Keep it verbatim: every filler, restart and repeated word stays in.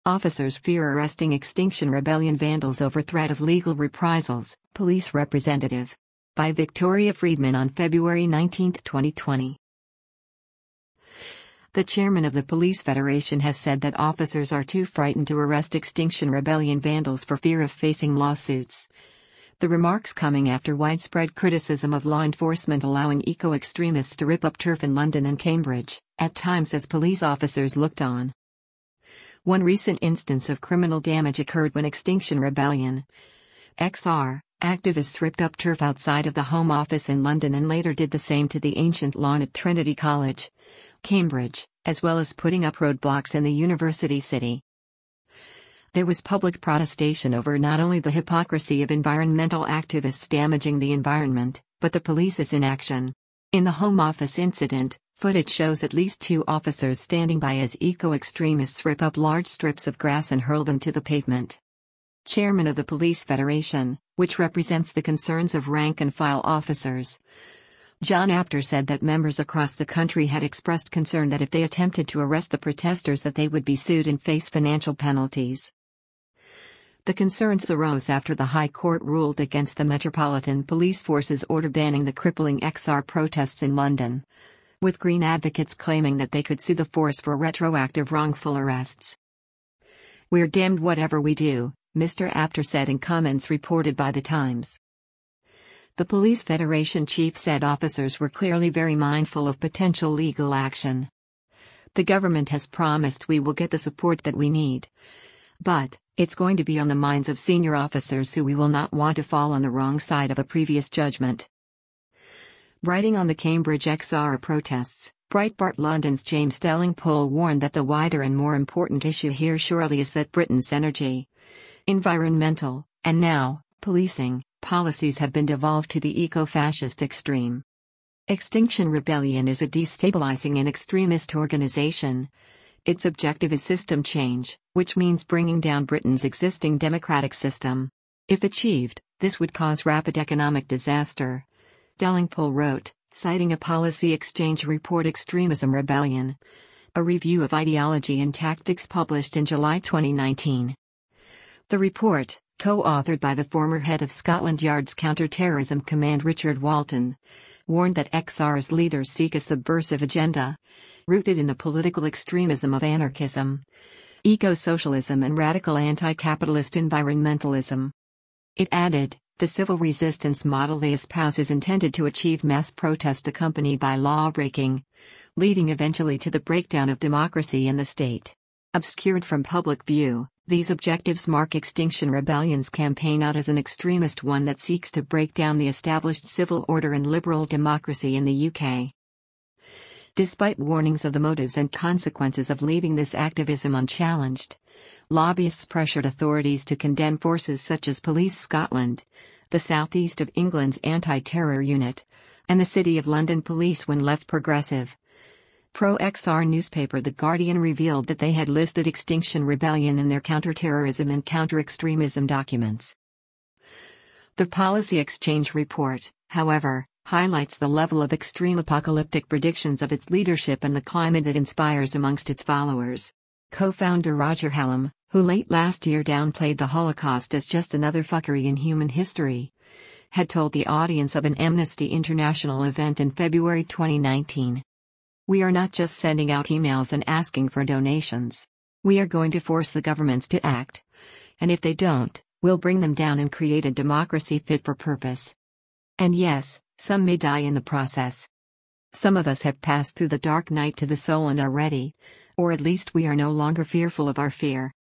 Officers fear arresting Extinction Rebellion vandals over threat of legal reprisals, police representative. By Victoria Friedman on February nineteenth, twenty twenty. The chairman of the Police Federation has said that officers are too frightened to arrest Extinction Rebellion vandals for fear of facing lawsuits. The remarks coming after widespread criticism of law enforcement allowing eco-extremists to rip up turf in London and Cambridge, at times as police officers looked on. One recent instance of criminal damage occurred when Extinction Rebellion X R activists ripped up turf outside of the Home Office in London and later did the same to the ancient lawn at Trinity College, Cambridge, as well as putting up roadblocks in the university city. There was public protestation over not only the hypocrisy of environmental activists damaging the environment, but the police's inaction. In the Home Office incident, footage shows at least two officers standing by as eco-extremists rip up large strips of grass and hurl them to the pavement. Chairman of the Police Federation, which represents the concerns of rank-and-file officers, John Apter said that members across the country had expressed concern that if they attempted to arrest the protesters that they would be sued and face financial penalties. The concerns arose after the High Court ruled against the Metropolitan Police Force's order banning the crippling X R protests in London, with Green advocates claiming that they could sue the force for retroactive wrongful arrests. "We're damned whatever we do," Mister Apter said in comments reported by The Times. The Police Federation chief said officers were clearly very mindful of potential legal action. "The government has promised we will get the support that we need. But, it's going to be on the minds of senior officers who we will not want to fall on the wrong side of a previous judgment." Writing on the Cambridge X R protests, Breitbart London's James Delingpole warned that the wider and more important issue here surely is that Britain's energy, environmental, and now, policing, policies have been devolved to the eco-fascist extreme. Extinction Rebellion is a destabilizing and extremist organization. Its objective is system change, which means bringing down Britain's existing democratic system. If achieved, this would cause rapid economic disaster. Delingpole wrote, citing a policy exchange report Extremism Rebellion, a review of ideology and tactics published in July twenty nineteen. The report, co-authored by the former head of Scotland Yard's Counter-Terrorism Command Richard Walton, warned that X R's leaders seek a subversive agenda, rooted in the political extremism of anarchism, eco-socialism and radical anti-capitalist environmentalism. It added, the civil resistance model they espouse is intended to achieve mass protest accompanied by law-breaking, leading eventually to the breakdown of democracy and the state. Obscured from public view, these objectives mark Extinction Rebellion's campaign out as an extremist one that seeks to break down the established civil order and liberal democracy in the U K. Despite warnings of the motives and consequences of leaving this activism unchallenged, lobbyists pressured authorities to condemn forces such as Police Scotland, the South East of England's anti-terror unit, and the City of London Police when left progressive. Pro-X R newspaper The Guardian revealed that they had listed Extinction Rebellion in their counter-terrorism and counter-extremism documents. The Policy Exchange report, however, highlights the level of extreme apocalyptic predictions of its leadership and the climate it inspires amongst its followers. Co-founder Roger Hallam, who late last year downplayed the Holocaust as just another fuckery in human history, had told the audience of an Amnesty International event in February twenty nineteen. "We are not just sending out emails and asking for donations. We are going to force the governments to act. And if they don't, we'll bring them down and create a democracy fit for purpose. And yes, some may die in the process. Some of us have passed through the dark night to the soul and are ready, or at least we are no longer fearful of our fear."